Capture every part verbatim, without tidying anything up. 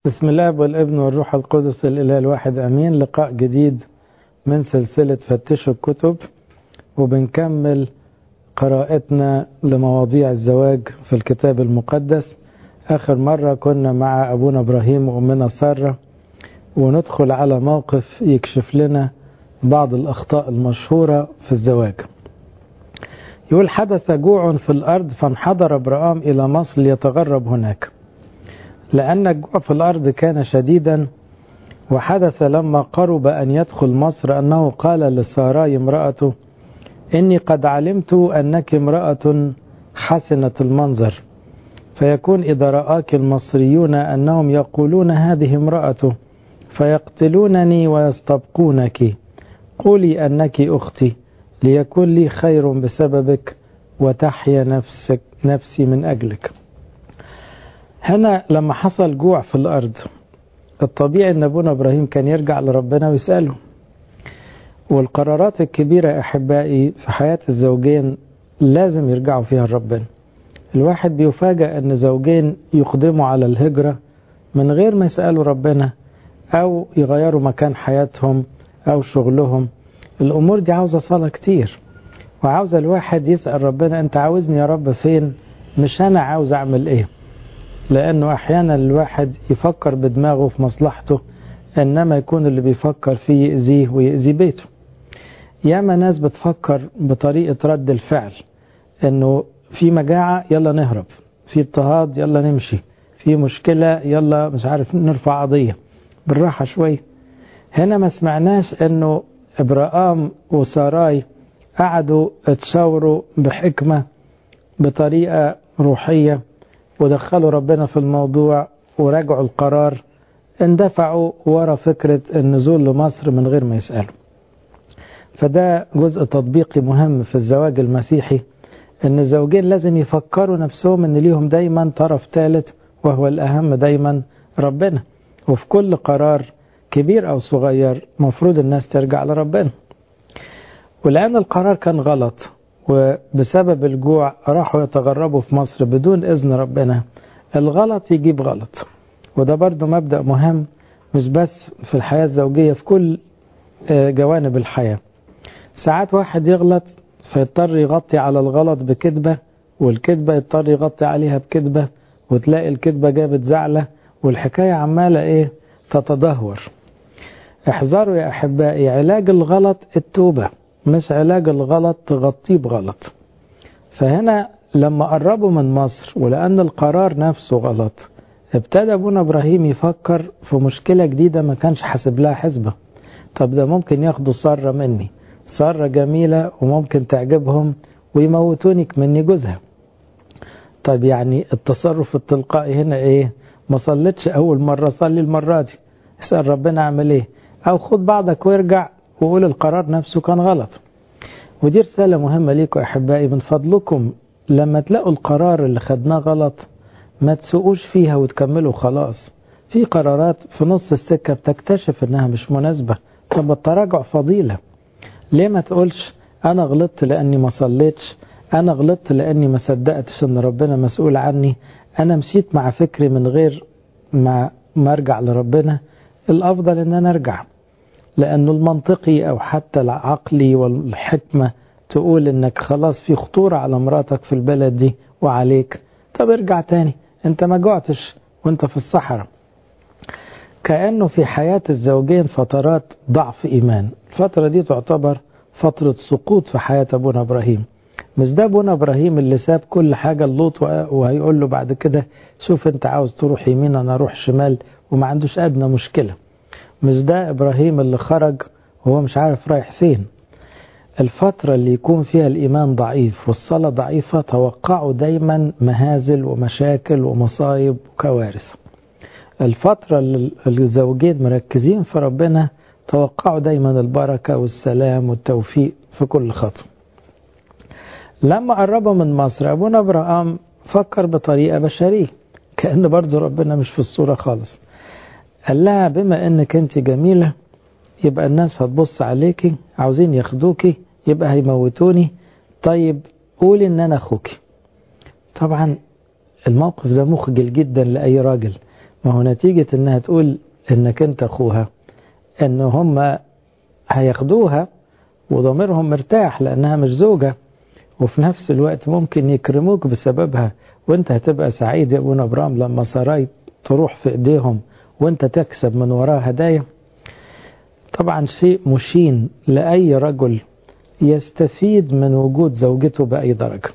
بسم الله والابن والروح القدس الإله الواحد أمين. لقاء جديد من سلسلة فتشوا الكتب، وبنكمل قراءتنا لمواضيع الزواج في الكتاب المقدس. آخر مرة كنا مع أبونا إبراهيم وأمنا سارة، وندخل على موقف يكشف لنا بعض الأخطاء المشهورة في الزواج. يقول: حدث جوع في الأرض فانحدر أبرام إلى مصر ليتغرب هناك، لأن الجوع في الأرض كان شديدا. وحدث لما قرب أن يدخل مصر أنه قال لساراي امرأته: إني قد علمت أنك امرأة حسنة المنظر، فيكون إذا رآك المصريون أنهم يقولون هذه امرأته فيقتلونني ويستبقونك، قولي أنك أختي ليكون لي خير بسببك وتحيا نفسك نفسي من أجلك. هنا لما حصل جوع في الأرض، الطبيعي أن أبونا إبراهيم كان يرجع لربنا ويسأله. والقرارات الكبيرة أحبائي في حياة الزوجين لازم يرجعوا فيها لربنا. الواحد بيفاجأ أن زوجين يقدموا على الهجرة من غير ما يسألوا ربنا، أو يغيروا مكان حياتهم أو شغلهم. الأمور دي عاوزة صلاة كتير، وعاوزة الواحد يسأل ربنا: أنت عاوزني يا رب فين؟ مش أنا عاوز أعمل إيه. لأنه أحيانا الواحد يفكر بدماغه في مصلحته، إنما يكون اللي بيفكر فيه يأذيه ويأذي بيته. ياما ناس بتفكر بطريقة رد الفعل، إنه في مجاعة يلا نهرب، في اضطهاد يلا نمشي، في مشكلة يلا مش عارف نرفع قضية، بالراحة شوي. هنا ما سمعناش إنه إبراهام وساراي قعدوا اتشاوروا بحكمة بطريقة روحية، ودخلوا ربنا في الموضوع وراجعوا القرار، اندفعوا ورا فكرة النزول لمصر من غير ما يسألوا. فده جزء تطبيقي مهم في الزواج المسيحي، ان الزوجين لازم يفكروا نفسهم ان ليهم دايما طرف ثالث، وهو الأهم دايما ربنا. وفي كل قرار كبير أو صغير مفروض الناس ترجع لربنا. ولأن القرار كان غلط، وبسبب الجوع راحوا يتغربوا في مصر بدون إذن ربنا، الغلط يجيب غلط. وده برضو مبدأ مهم، مش بس في الحياة الزوجية، في كل جوانب الحياة. ساعات واحد يغلط فيضطر يغطي على الغلط بكذبة، والكذبة يضطر يغطي عليها بكذبة، وتلاقي الكذبة جابت زعلة، والحكاية عمالة ايه تتدهور. احذروا يا أحبائي، علاج الغلط التوبة، مش علاج الغلط تغطيه بغلط. فهنا لما قربوا من مصر ولأن القرار نفسه غلط، ابتدى أبونا إبراهيم يفكر في مشكلة جديدة ما كانش حاسب لها حسبة. طب ده ممكن ياخدوا سارة مني، سارة جميلة وممكن تعجبهم ويموتوني مني جوزها. طب يعني التصرف التلقائي هنا ايه؟ ما صليتش أول مرة، صلي المرة دي، اسأل ربنا اعمل ايه، أو خد بعضك وارجع وقول القرار نفسه كان غلط. ودي رسالة مهمة ليكم أحبائي، من فضلكم لما تلاقوا القرار اللي خدناه غلط ما تسوقوش فيها وتكملوا خلاص. في قرارات في نص السكة بتكتشف انها مش مناسبة، طب التراجع فضيلة. ليه ما تقولش انا غلطت لاني ما صليتش، انا غلطت لاني ما صدقتش ان ربنا مسؤول عني، انا مشيت مع فكري من غير ما ما ارجع لربنا. الافضل ان انا ارجع، لأنه المنطقي أو حتى العقلي والحكمة تقول إنك خلاص في خطورة على مراتك في البلد دي وعليك، طب ارجع تاني، انت ما جوعتش وانت في الصحراء. كأنه في حياة الزوجين فترات ضعف إيمان. الفترة دي تعتبر فترة سقوط في حياة أبونا إبراهيم. مش ده أبونا إبراهيم اللي ساب كل حاجة لوط وهيقول له بعد كده شوف انت عاوز تروح يمين أنا أروح شمال، وما عندوش أدنى مشكلة. مش ده إبراهيم اللي خرج وهو مش عارف رايح فين. الفترة اللي يكون فيها الإيمان ضعيف والصلاة ضعيفة توقعوا دايما مهازل ومشاكل ومصايب وكوارث. الفترة اللي الزوجين مركزين في ربنا توقعوا دايما البركة والسلام والتوفيق في كل خطوة. لما قربوا من مصر، أبونا إبراهيم فكر بطريقة بشرية، كأن برضو ربنا مش في الصورة خالص. قال لها بما انك انت جميلة يبقى الناس هتبص عليكي، عاوزين ياخدوكي يبقى هيموتوني، طيب قولي ان انا اخوكي. طبعا الموقف ده مخجل جدا لأي راجل، ما هو نتيجة انها تقول انك انت اخوها ان هم هياخدوها وضميرهم مرتاح لانها مش زوجة، وفي نفس الوقت ممكن يكرموك بسببها، وانت هتبقى سعيد يا ابونا ابرام لما سراي تروح في ايديهم وانت تكسب من وراها هدايا. طبعا شيء مشين لأي رجل يستفيد من وجود زوجته بأي درجة.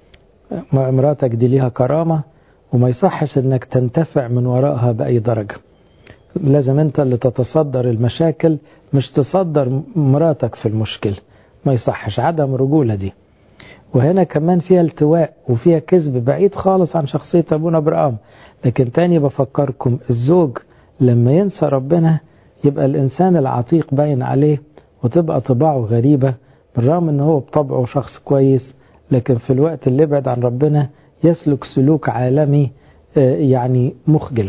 مراتك دي ليها كرامة وما يصحش انك تنتفع من وراءها بأي درجة. لازم انت اللي تتصدر المشاكل مش تصدر مراتك في المشكلة، ما يصحش، عدم رجولة دي. وهنا كمان فيها التواء وفيها كذب بعيد خالص عن شخصية أبونا إبراهيم. لكن تاني بفكركم الزوج لما ينسى ربنا يبقى الإنسان العتيق باين عليه وتبقى طباعه غريبة، بالرغم أنه هو بطبعه شخص كويس، لكن في الوقت اللي يبعد عن ربنا يسلك سلوك عالمي يعني مخجل.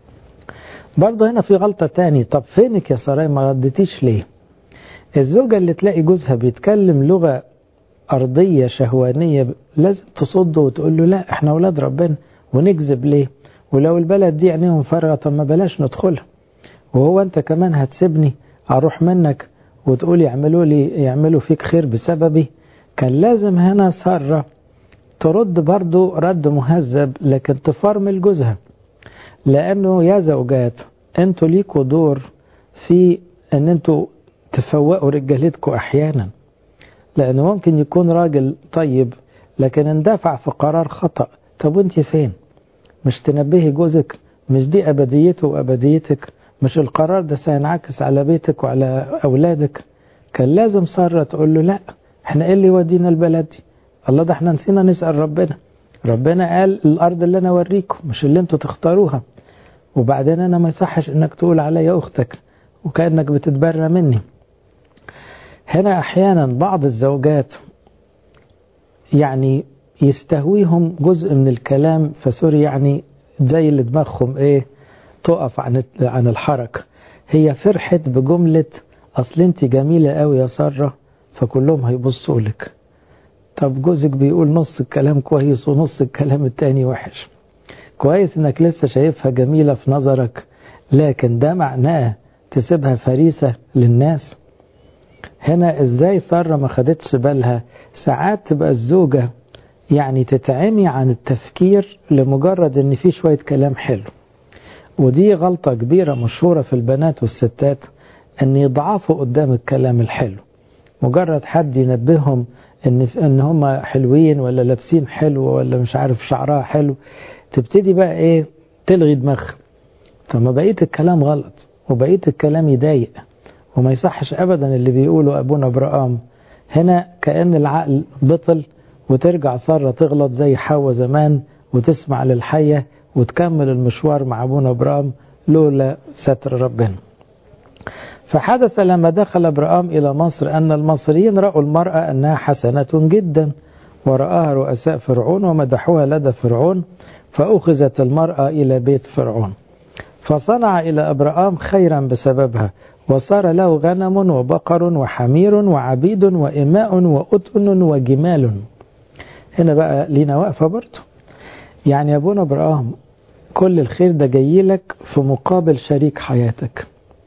برضه هنا في غلطة تاني. طب فينك يا سراي ما ردتيش ليه؟ الزوجة اللي تلاقي جوزها بيتكلم لغة أرضية شهوانية لازم تصده وتقول له لا احنا أولاد ربنا ونكذب ليه؟ ولو البلد دي عينيهم فارغة طب ما بلاش ندخلها، وهو انت كمان هتسيبني اروح منك وتقول يعملوا لي يعملوا فيك خير بسببي؟ كان لازم هنا سارة ترد برضو رد مهذب لكن تفرمل جوزها، لأنه يا زوجات انتوا ليكوا دور في ان انتوا تفوقوا رجالتكوا احيانا، لأنه ممكن يكون راجل طيب لكن اندفع في قرار خطأ. طب وانت فين؟ مش تنبهي جوزك؟ مش دي أبديته وأبديتك؟ مش القرار ده سينعكس على بيتك وعلى أولادك؟ كان لازم سارة تقول له لا احنا ايه اللي يودينا البلد دي؟ الله ده احنا نسينا نسأل ربنا. ربنا قال الأرض اللي أنا أوريكم مش اللي انتوا تختاروها. وبعدين أنا ما يصحش انك تقول عليا أختك وكأنك بتتبرى مني. هنا أحيانا بعض الزوجات يعني يستهويهم جزء من الكلام فسوري يعني زي اللي دماغهم ايه تقف عن عن الحركة. هي فرحت بجملة أصل انت جميلة قوي يا سارة فكلهم هيبصوا لك. طب جوزك بيقول نص الكلام كويس ونص الكلام التاني وحش. كويس انك لسه شايفها جميلة في نظرك، لكن ده معناه تسيبها فريسة للناس؟ هنا ازاي سارة ما خدتش بالها؟ ساعات تبقى الزوجة يعني تتعمي عن التفكير لمجرد ان في شوية كلام حلو، ودي غلطة كبيرة مشهورة في البنات والستات ان يضعفوا قدام الكلام الحلو. مجرد حد ينبههم ان ان هم حلوين ولا لابسين حلو ولا مش عارف شعرها حلو تبتدي بقى ايه تلغي دماغها. فما بقيت الكلام غلط وبقيت الكلام يضايق وما يصحش ابدا اللي بيقوله ابونا ابراهيم. هنا كأن العقل بطل وترجع سارة تغلط زي حواء زمان وتسمع للحية وتكمل المشوار مع ابونا ابراهيم لولا ستر ربنا. فحدث لما دخل ابراهيم إلى مصر أن المصريين رأوا المرأة أنها حسنة جدا ورآها رؤساء فرعون ومدحوها لدى فرعون، فأخذت المرأة إلى بيت فرعون فصنع إلى ابراهيم خيرا بسببها، وصار له غنم وبقر وحمير وعبيد وإماء وأتن وجمال. هنا بقى لينا واقفة برضه. يعني يا ابونا ابراهيم كل الخير ده جاي لك في مقابل شريك حياتك.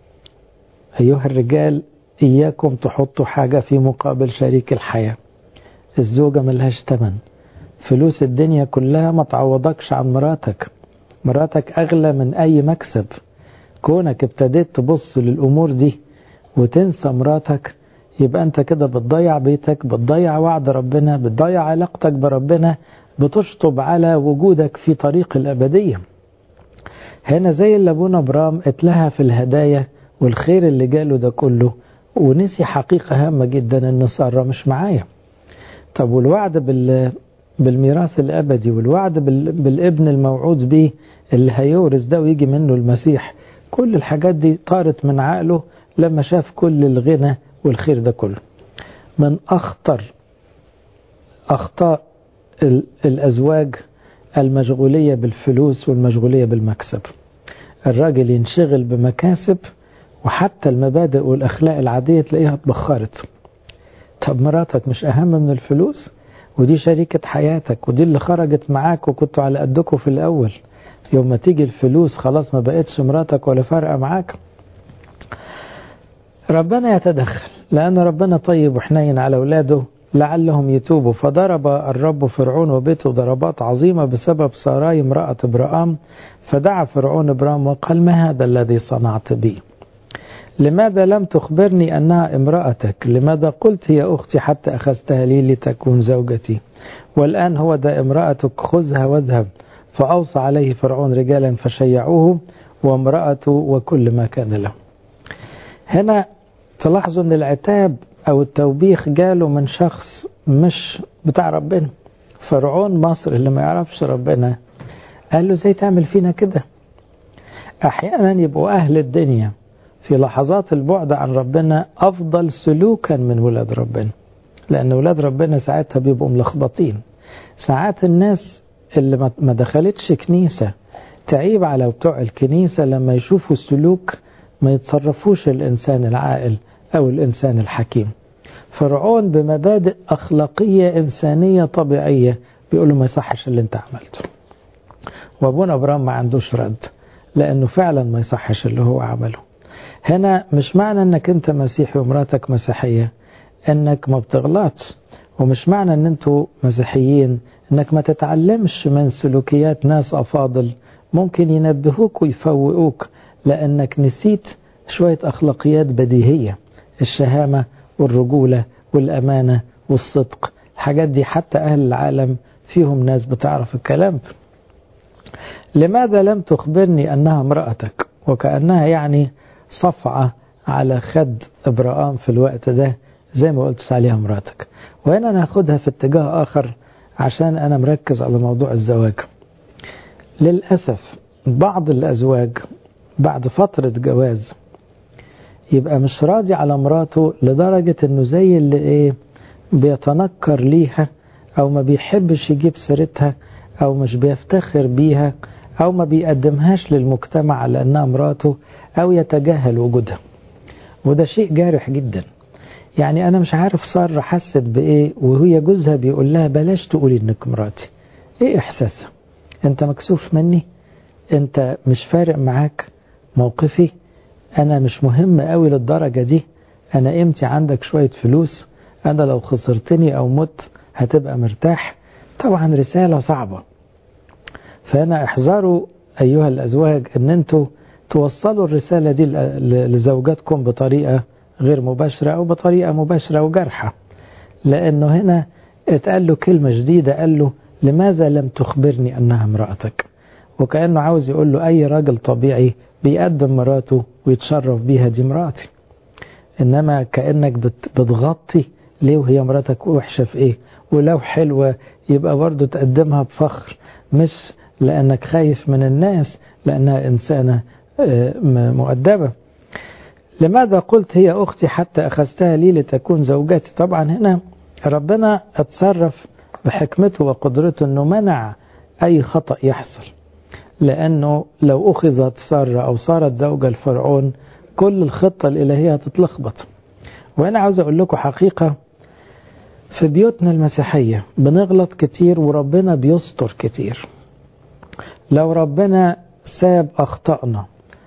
أيها الرجال إياكم تحطوا حاجة في مقابل شريك الحياة. الزوجة ملهاش تمن، فلوس الدنيا كلها ما تعوضكش عن مراتك. مراتك أغلى من أي مكسب. كونك ابتديت تبص للأمور دي وتنسى مراتك يبقى أنت كده بتضيع بيتك، بتضيع وعد ربنا، بتضيع علاقتك بربنا، بتشطب على وجودك في طريق الأبدية. هنا زي اللي أبونا إبراهيم اتلهى في الهدايا والخير اللي جاله ده كله ونسي حقيقة هامة جدا ان سارة مش معايا. طب والوعد بال بالميراث الأبدي والوعد بال... بالابن الموعود به اللي هيورث ده ويجي منه المسيح، كل الحاجات دي طارت من عقله لما شاف كل الغنى والخير ده كله. من أخطر أخطاء ال... الأزواج المشغولية بالفلوس والمشغولية بالمكسب. الراجل ينشغل بمكاسب وحتى المبادئ والأخلاق العادية تلاقيها اتبخرت. طب مراتك مش أهم من الفلوس؟ ودي شريكة حياتك ودي اللي خرجت معاك وكنتوا على قدكوا في الأول. يوم ما تيجي الفلوس خلاص ما بقتش مراتك ولا فارقة معاك. ربنا يتدخل لأن ربنا طيب وحنين على أولاده لعلهم يتوبوا. فضرب الرب فرعون وبيته ضربات عظيمة بسبب ساراي امرأة إبرام. فدعا فرعون إبرام وقال ما هذا الذي صنعت بي؟ لماذا لم تخبرني أنها امرأتك؟ لماذا قلت هي أختي حتى أخذتها لي لتكون زوجتي؟ والآن هو ده امرأتك، خذها واذهب. فأوصى عليه فرعون رجالا فشيعوه وامرأته وكل ما كان له. هنا تلاحظوا أن العتاب أو التوبيخ جاله من شخص مش بتاع ربنا. فرعون مصر اللي ما يعرفش ربنا قال له زي تعمل فينا كده. أحيانا يبقوا أهل الدنيا في لحظات البعد عن ربنا أفضل سلوكا من ولاد ربنا، لأن ولاد ربنا ساعتها بيبقوا ملخبطين. ساعات الناس اللي ما دخلتش كنيسة تعيب على بتوع الكنيسة لما يشوفوا السلوك ما يتصرفوش الإنسان العاقل أو الإنسان الحكيم. فرعون بمبادئ أخلاقية إنسانية طبيعية بيقول له ما يصحش اللي انت عملته. وابونا إبراهيم ما عندوش رد لأنه فعلا ما يصحش اللي هو عمله. هنا مش معنى أنك أنت مسيحي ومراتك مسيحية أنك ما بتغلطش، ومش معنى أن أنتوا مسيحيين أنك ما تتعلمش من سلوكيات ناس أفاضل ممكن ينبهوك ويفوقوك لأنك نسيت شوية أخلاقيات بديهية، الشهامة والرجولة والأمانة والصدق. الحاجات دي حتى أهل العالم فيهم ناس بتعرف الكلام ده. لماذا لم تخبرني أنها امرأتك؟ وكأنها يعني صفعة على خد إبراهام في الوقت ده زي ما قلت عليها امرأتك. وهنا ناخدها في اتجاه آخر عشان أنا مركز على موضوع الزواج. للأسف بعض الأزواج بعد فترة جواز يبقى مش راضي على مراته لدرجة انه زي اللي ايه بيتنكر ليها او ما بيحبش يجيب سيرتها او مش بيفتخر بيها او ما بيقدمهاش للمجتمع على انها مراته او يتجاهل وجودها. وده شيء جارح جدا. يعني انا مش عارف سارة حست بايه وهي جوزها بيقول لها بلاش تقولي انك مراتي. ايه احساسها؟ انت مكسوف مني؟ انت مش فارق معاك موقفي؟ أنا مش مهم قوي للدرجة دي؟ أنا قيمتي عندك شوية فلوس؟ أنا لو خسرتني أو مت هتبقى مرتاح؟ طبعا رسالة صعبة. فأنا احذروا أيها الأزواج أن أنتوا توصلوا الرسالة دي لزوجاتكم بطريقة غير مباشرة أو بطريقة مباشرة وجرحة. لأنه هنا اتقال له كلمة جديدة، قال له لماذا لم تخبرني أنها امرأتك؟ وكأنه عاوز يقول له أي راجل طبيعي بيقدم مراته ويتشرف بيها دي مراتي، إنما كأنك بتغطي ليه وهي مراتك وحشة في إيه؟ ولو حلوة يبقى برضو تقدمها بفخر، مش لأنك خايف من الناس، لأنها إنسانة مؤدبة. لماذا قلت هي أختي حتى أخذتها لي لتكون زوجتي؟ طبعا هنا ربنا اتصرف بحكمته وقدرته أنه منع أي خطأ يحصل، لأنه لو أخذت سارة أو صارت زوجة الفرعون كل الخطة الإلهية هتتلخبط. وأنا عاوز أقول لكم حقيقة، في بيوتنا المسيحية بنغلط كتير وربنا بيستر كتير. لو ربنا ساب أخطأنا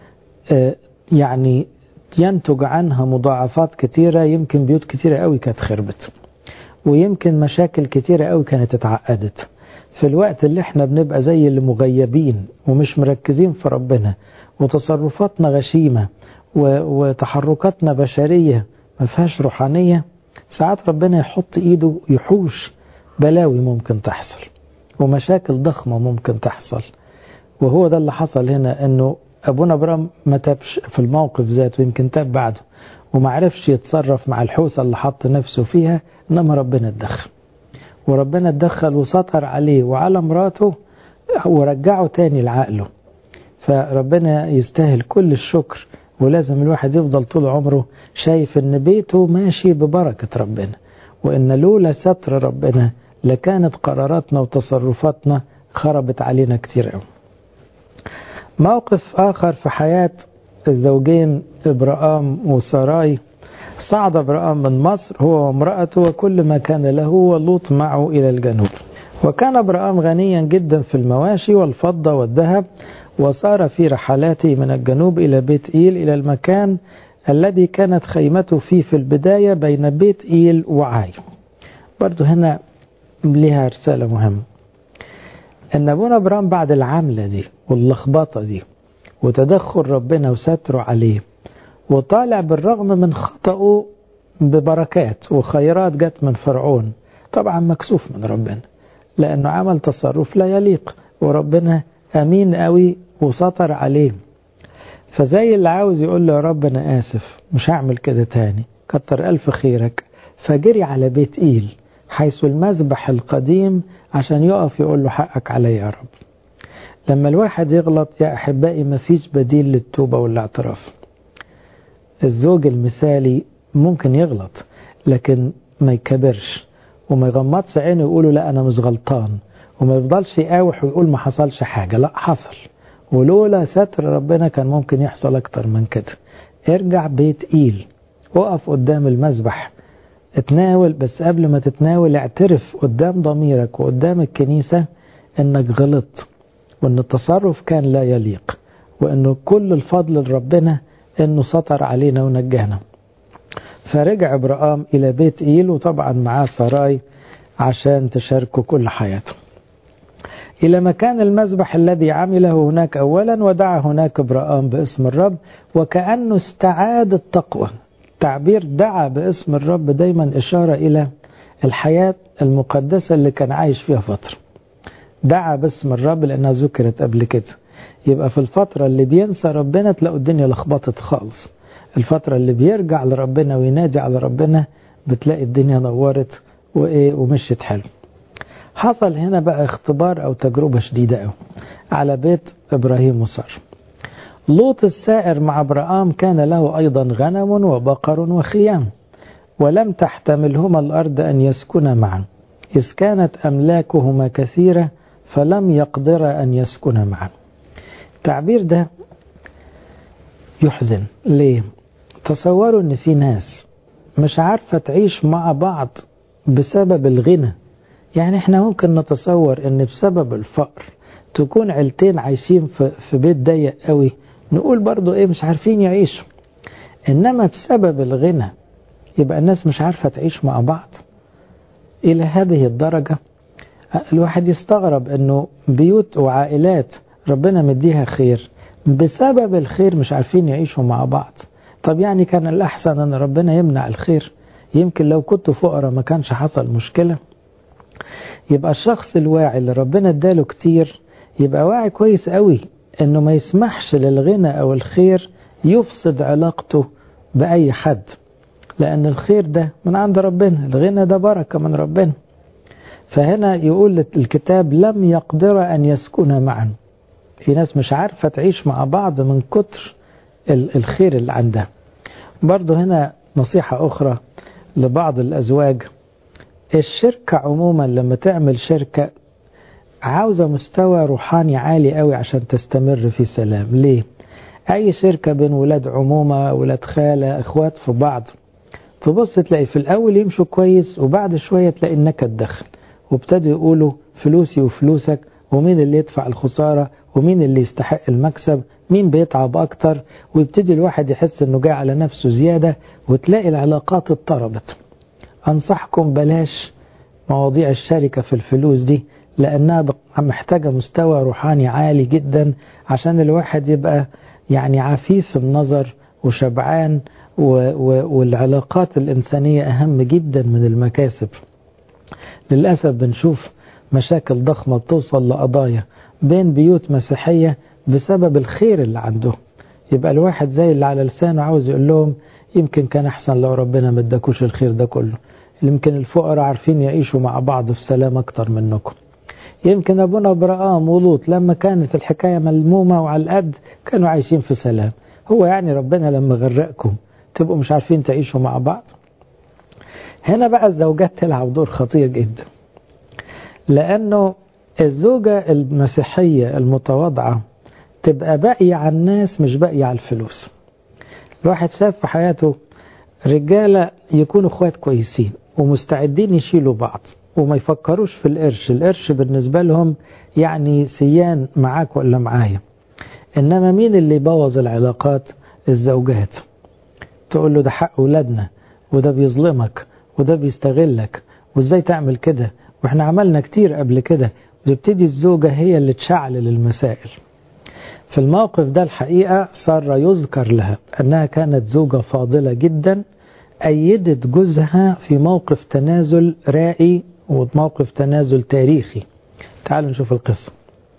يعني ينتج عنها مضاعفات كتيرة، يمكن بيوت كتيرة قوي كانت خربت، ويمكن مشاكل كتيرة قوي كانت اتعقدت. في الوقت اللي احنا بنبقى زي اللي مغيبين ومش مركزين في ربنا وتصرفاتنا غشيمة وتحركاتنا بشرية ما فيهاش روحانية، ساعات ربنا يحط ايده يحوش بلاوي ممكن تحصل ومشاكل ضخمة ممكن تحصل. وهو ده اللي حصل هنا، انه ابونا ابراهيم ما تابش في الموقف ذاته، يمكن تاب بعده وما عرفش يتصرف مع الحوسة اللي حط نفسه فيها، انما ربنا اتدخل. وربنا اتدخل وسطر عليه وعلى مراته ورجعه تاني لعقله. فربنا يستاهل كل الشكر، ولازم الواحد يفضل طول عمره شايف ان بيته ماشي ببركة ربنا، وان لولا ستر ربنا لكانت قراراتنا وتصرفاتنا خربت علينا كتير قوي. موقف آخر في حياة الزوجين إبراهام وساراي. صعد إبراهام من مصر هو وامرأته وكل ما كان له ولوط معه إلى الجنوب. وكان أبرام غنيا جدا في المواشي والفضة والذهب، وصار في رحلاته من الجنوب إلى بيت إيل، إلى المكان الذي كانت خيمته فيه في البداية بين بيت إيل وعاي. برضو هنا لها رسالة مهمة، أن أبونا أبرام بعد العملة دي واللخبطة دي وتدخل ربنا وستره عليه، وطالع بالرغم من خطأه ببركات وخيرات جت من فرعون، طبعا مكسوف من ربنا لأنه عمل تصرف لا يليق، وربنا أمين قوي وسطر عليه. فزي اللي عاوز يقول له يا رب أنا آسف مش هعمل كده تاني، كتر ألف خيرك، فجري على بيت إيل حيث المذبح القديم عشان يقف يقول له حقك علي يا رب. لما الواحد يغلط يا أحبائي مفيش بديل للتوبة والاعتراف. الزوج المثالي ممكن يغلط لكن ما يكبرش وما يغمضش عينه يقوله لا أنا مش غلطان، وما يفضلش يقاوح ويقول ما حصلش حاجة، لا حصل، ولولا ستر ربنا كان ممكن يحصل أكتر من كده. ارجع بيت إيل، وقف قدام المذبح، اتناول، بس قبل ما تتناول اعترف قدام ضميرك وقدام الكنيسة انك غلط، وان التصرف كان لا يليق، وانه كل الفضل لربنا انه سطر علينا ونجانا. فرجع ابراهام الى بيت إيل، وطبعا معاه سراي عشان تشاركوا كل حياته، إلى مكان المذبح الذي عمله هناك أولا، ودعا هناك ابراهام باسم الرب، وكأنه استعاد التقوى. تعبير دعا باسم الرب دايما إشارة إلى الحياة المقدسة اللي كان عايش فيها فترة. دعا باسم الرب لأنها ذكرت قبل كده، يبقى في الفترة اللي بينسى ربنا تلاقوا الدنيا لخبطت خالص، الفترة اللي بيرجع لربنا وينادي على ربنا بتلاقي الدنيا نورت وإيه ومشيت حلو. حصل هنا بقى اختبار أو تجربة شديدة أوي على بيت إبراهيم وسارة. لوط السائر مع ابراهام كان له أيضا غنم وبقر وخيام، ولم تحتملهما الأرض أن يسكنا معا، إذ كانت أملاكهما كثيرة فلم يقدر أن يسكنا معا. التعبير ده يحزن. ليه؟ تصوروا أن في ناس مش عارفة تعيش مع بعض بسبب الغنى. يعني احنا ممكن نتصور أن بسبب الفقر تكون عيلتين عايشين في بيت ضيق قوي، نقول برضو ايه مش عارفين يعيشوا. انما بسبب الغنى يبقى الناس مش عارفة تعيش مع بعض الى هذه الدرجة. الواحد يستغرب انه بيوت وعائلات ربنا مديها خير بسبب الخير مش عارفين يعيشوا مع بعض. طب يعني كان الاحسن ان ربنا يمنع الخير، يمكن لو كنتوا فقراء ما كانش حصل مشكلة. يبقى الشخص الواعي اللي ربنا اداله كتير يبقى واعي كويس قوي انه ما يسمحش للغنى او الخير يفسد علاقته باي حد، لان الخير ده من عند ربنا، الغنى ده بركة من ربنا. فهنا يقول الكتاب لم يقدر ان يسكن معا. في ناس مش عارفة تعيش مع بعض من كتر الخير اللي عندها. برضو هنا نصيحة اخرى لبعض الازواج، الشركة عموما لما تعمل شركة عاوزة مستوى روحاني عالي قوي عشان تستمر في سلام. ليه؟ أي شركة بين ولاد عمومة ولاد خالة اخوات في بعض، تبص تلاقي في الأول يمشوا كويس وبعد شوية تلاقي النكد دخل، وابتدوا يقولوا فلوسي وفلوسك، ومين اللي يدفع الخسارة ومين اللي يستحق المكسب، مين بيتعب أكتر، ويبتدي الواحد يحس أنه جاي على نفسه زيادة، وتلاقي العلاقات اضطربت. أنصحكم بلاش مواضيع الشركة في الفلوس دي، لأنها محتاجة مستوى روحاني عالي جدا عشان الواحد يبقى يعني عفيف النظر وشبعان، والعلاقات الإنسانية أهم جدا من المكاسب. للأسف بنشوف مشاكل ضخمة بتوصل لقضايا بين بيوت مسيحية بسبب الخير اللي عنده. يبقى الواحد زي اللي على لسانه عاوز يقول لهم يمكن كان أحسن لو ربنا ما اداكوش الخير ده كله، يمكن الفقراء عارفين يعيشوا مع بعض في سلام أكتر منكم. يمكن أبونا إبراهيم ولوط لما كانت الحكاية ملمومة وعلى القد كانوا عايشين في سلام. هو يعني ربنا لما غرقكم تبقوا مش عارفين تعيشوا مع بعض؟ هنا بقى الزوجات تلعب دور خطير جدا، لأنه الزوجة المسيحية المتواضعة تبقى باقية على الناس مش باقية على الفلوس. الواحد شاف في حياته رجالة يكونوا اخوات كويسين ومستعدين يشيلوا بعض وما يفكروش في القرش. القرش بالنسبة لهم يعني سيان معاك ولا معايا. إنما مين اللي يبوظ العلاقات؟ الزوجات. تقول له ده حق أولادنا، وده بيظلمك، وده بيستغلك، وإزاي تعمل كده، وإحنا عملنا كتير قبل كده. وتبتدي الزوجة هي اللي تشعلل المسائل. في الموقف ده الحقيقة صار يذكر لها أنها كانت زوجة فاضلة جدا، أيدت جوزها في موقف تنازل رائي وموقف تنازل تاريخي. تعالوا نشوف القصة.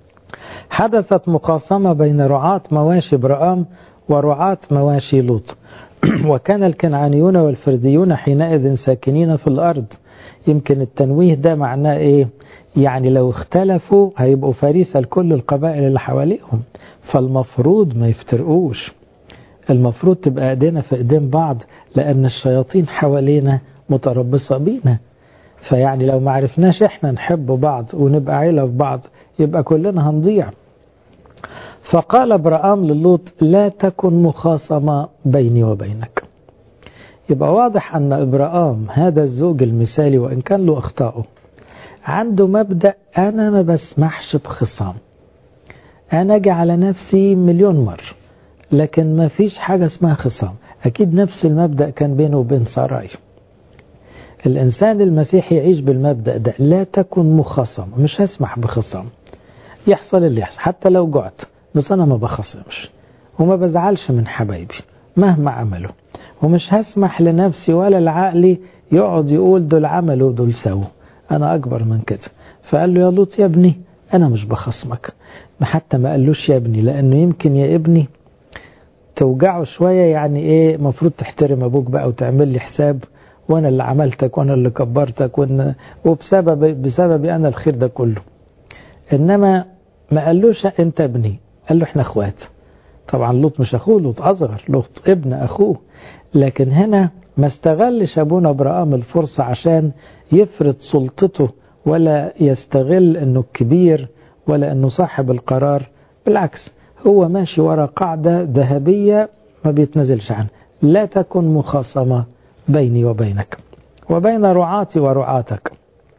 حدثت مخاصمة بين رعاة مواشي برآم ورعاة مواشي لوط. وكان الكنعانيون والفرديون حينئذ ساكنين في الأرض. يمكن التنويه ده معناه إيه؟ يعني لو اختلفوا هيبقوا فريسة لكل القبائل اللي حواليهم، فالمفروض ما يفترقوش. المفروض تبقى ايدينا في ايدين بعض، لأن الشياطين حوالينا متربصة بينا. فيعني لو ما عرفناش احنا نحب بعض ونبقى عيلة في بعض يبقى كلنا هنضيع. فقال برآم للوط لا تكن مخاصمة بيني وبينك. يبقى واضح أن إبراهام هذا الزوج المثالي وإن كان له أخطائه عنده مبدأ أنا ما بسمحش بخصام. أنا أجي على نفسي مليون مرة لكن ما فيش حاجة اسمها خصام. أكيد نفس المبدأ كان بينه وبين سراي. الإنسان المسيحي يعيش بالمبدأ ده، لا تكن مخاصم، مش هسمح بخصام. يحصل اللي يحصل حتى لو جعت، بس أنا ما بخصمش وما بزعلش من حبايبي مهما عملوا، ومش هسمح لنفسي ولا لعقلي يقعد يقول دول عملوا دول سووا، أنا أكبر من كده. فقال له يا لوط يا ابني أنا مش بخصمك. حتى ما قالوش يا ابني، لأنه يمكن يا ابني توجعه شوية، يعني إيه مفروض تحترم أبوك بقى وتعمل لي حساب، وأنا اللي عملتك وأنا اللي كبرتك وأنا وبسبب بسببي أنا الخير ده كله. إنما ما قالوش أنت ابني، قال له إحنا أخوات. طبعا لوط مش أخوه، لوط أصغر، لوط ابن أخوه. لكن هنا ما استغلش أبونا برآم الفرصة عشان يفرض سلطته، ولا يستغل أنه الكبير ولا أنه صاحب القرار. بالعكس هو ماشي وراء قاعدة ذهبية ما بيتنزلش عنها، لا تكن مخاصمة بيني وبينك وبين رعاتي ورعاتك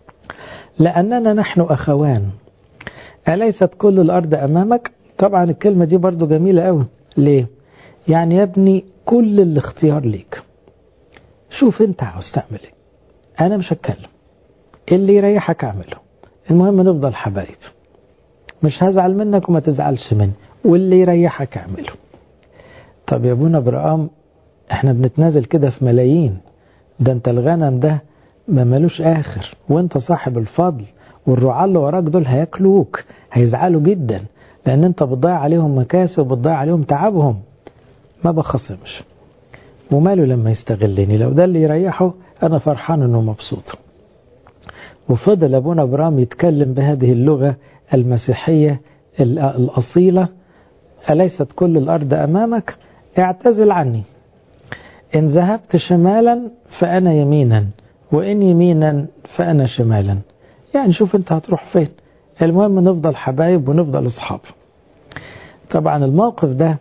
لأننا نحن أخوان. أليست كل الأرض أمامك؟ طبعا الكلمة دي برضو جميلة قوي. ليه؟ يعني يا ابني كل الاختيار ليك، شوف انت عاوز تعمل ايه، انا مش هتكلم، اللي يريحك اعمله، المهم نفضل حبايب، مش هزعل منك وما تزعلش مني، واللي يريحك اعمله. طب يا ابونا برآم احنا بنتنازل كده في ملايين، ده انت الغنم ده ما ملوش اخر، وانت صاحب الفضل، والرعاة اللي وراك دول هياكلوك، هيزعلوا جدا لان انت بتضيع عليهم مكاسب وبتضيع عليهم تعبهم. ما بخصمش، وماله لما يستغلني، لو ده اللي يريحه أنا فرحان أنه مبسوط. وفضل أبونا برآم يتكلم بهذه اللغة المسيحية الأصيلة. أليست كل الأرض أمامك؟ اعتزل عني، إن ذهبت شمالا فأنا يمينا، وإن يمينا فأنا شمالا. يعني شوف أنت هتروح فين، المهم نفضل حبايب ونفضل أصحاب. طبعا الموقف ده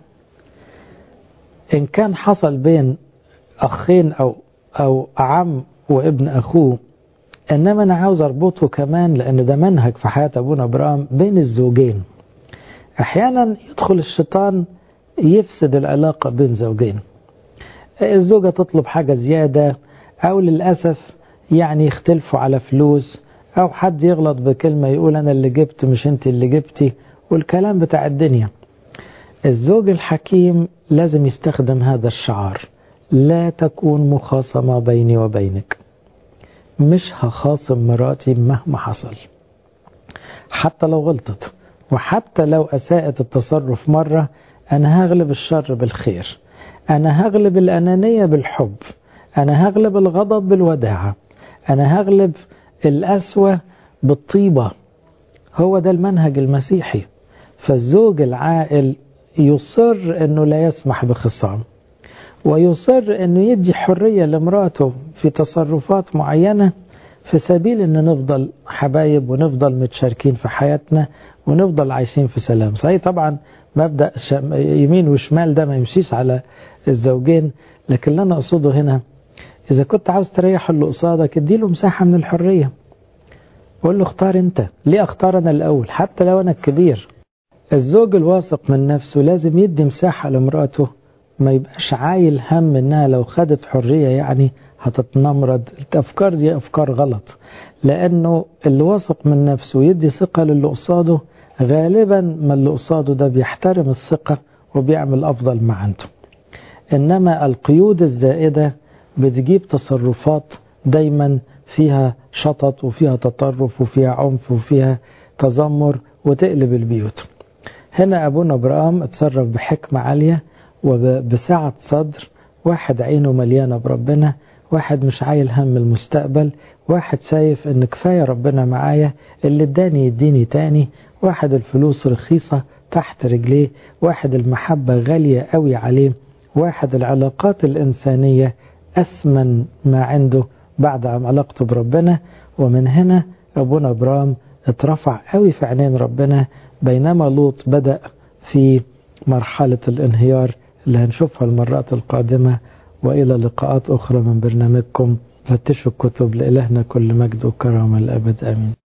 إن كان حصل بين أخين أو أو عم وابن أخوه، إنما أنا عاوز أربطه كمان لأن ده منهج في حياة أبونا برآم بين الزوجين. أحيانا يدخل الشيطان يفسد العلاقة بين زوجين، الزوجة تطلب حاجة زيادة، أو للأسف يعني يختلفوا على فلوس، أو حد يغلط بكلمة يقول أنا اللي جبت مش أنت اللي جبتي، والكلام بتاع الدنيا. الزوج الحكيم لازم يستخدم هذا الشعار، لا تكون مخاصمة بيني وبينك. مش هخاصم مراتي مهما حصل، حتى لو غلطت، وحتى لو أساءت التصرف مرة، أنا هغلب الشر بالخير، أنا هغلب الأنانية بالحب، أنا هغلب الغضب بالوداعة، أنا هغلب القسوة بالطيبة. هو ده المنهج المسيحي. فالزوج العاقل يصر أنه لا يسمح بخصام، ويصر أنه يدي حرية لمراته في تصرفات معينة في سبيل أن نفضل حبايب ونفضل متشاركين في حياتنا ونفضل عايشين في سلام. صحيح طبعا مبدأ يمين وشمال ده ما يمشيش على الزوجين، لكن اللي أنا أقصده هنا إذا كنت عاوز تريح اللي قصادك اديله مساحة من الحرية. قول له اختار انت، ليه اختار انا الاول حتى لو انا الكبير. الزوج الواثق من نفسه لازم يدي مساحة لمراته، ما يبقاش عايل هم انها لو خدت حرية يعني هتتنمرض. الافكار دي افكار غلط، لانه اللي واثق من نفسه يدي ثقة للي قصاده، غالبا ما اللي قصاده ده بيحترم الثقة وبيعمل افضل ما عنده. انما القيود الزائدة بتجيب تصرفات دايما فيها شطط وفيها تطرف وفيها عنف وفيها تذمر وتقلب البيوت. هنا أبونا إبراهيم اتصرف بحكمة عالية وبسعة صدر، واحد عينه مليانة بربنا، واحد مش عايل هم المستقبل، واحد شايف ان كفاية ربنا معايا، اللي اداني يديني تاني، واحد الفلوس رخيصة تحت رجليه، واحد المحبة غالية قوي عليه، واحد العلاقات الإنسانية أثمن ما عنده بعد علاقته بربنا. ومن هنا أبونا إبراهيم اترفع قوي في عينين ربنا، بينما لوط بدأ في مرحلة الانهيار اللي هنشوفها المرات القادمة. وإلى لقاءات أخرى من برنامجكم فتشوا الكتب. لإلهنا كل مجد وكرامة الأبد آمين.